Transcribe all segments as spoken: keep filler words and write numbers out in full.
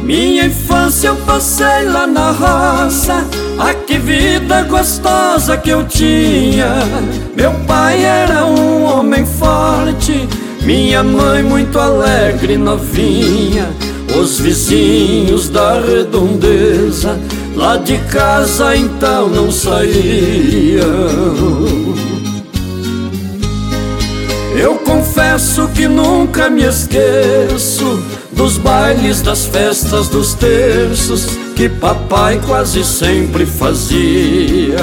Minha infância eu passei lá na roça. Ah, que vida gostosa que eu tinha. Meu pai era um homem forte, minha mãe muito alegre e novinha. Os vizinhos da redondeza lá de casa então não saíam. Eu confesso que nunca me esqueço dos bailes, das festas, dos terços que papai quase sempre fazia.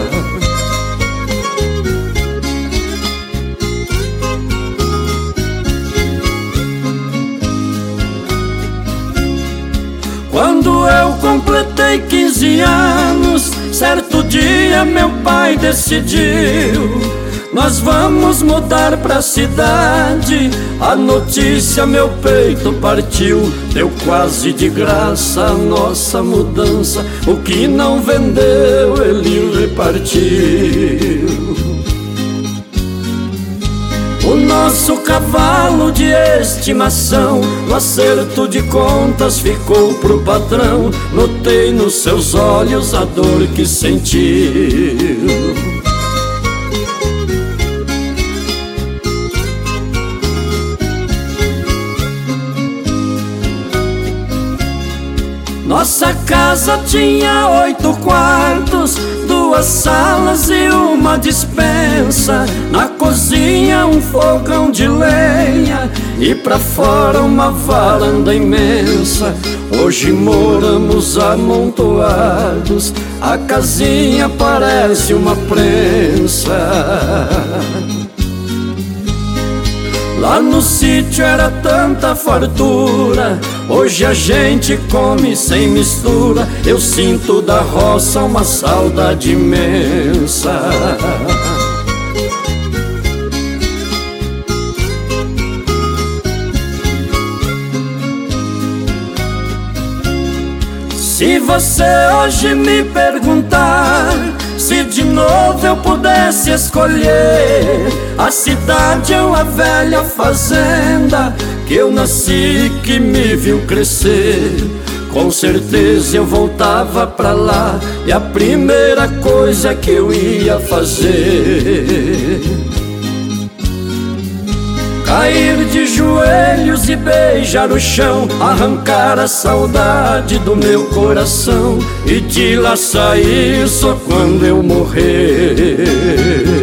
Quando eu completei quinze anos, certo dia meu pai decidiu: nós vamos mudar pra cidade. A notícia meu peito partiu. Deu quase de graça a nossa mudança. O que não vendeu ele repartiu. O nosso cavalo de estimação, no acerto de contas ficou pro patrão. Notei nos seus olhos a dor que sentiu. Nossa casa tinha oito quartos, duas salas e uma despensa. Na cozinha um fogão de lenha e pra fora uma varanda imensa. Hoje moramos amontoados, a casinha parece uma prensa. Lá no sítio era tanta fartura, hoje a gente come sem mistura. Eu sinto da roça uma saudade imensa. Se você hoje me perguntar se de novo eu pudesse escolher a cidade ou a velha fazenda que eu nasci, que me viu crescer, com certeza eu voltava pra lá. E a primeira coisa que eu ia fazer, cair de joelhos e beijar o chão, arrancar a saudade do meu coração e de lá sair só quando eu morrer.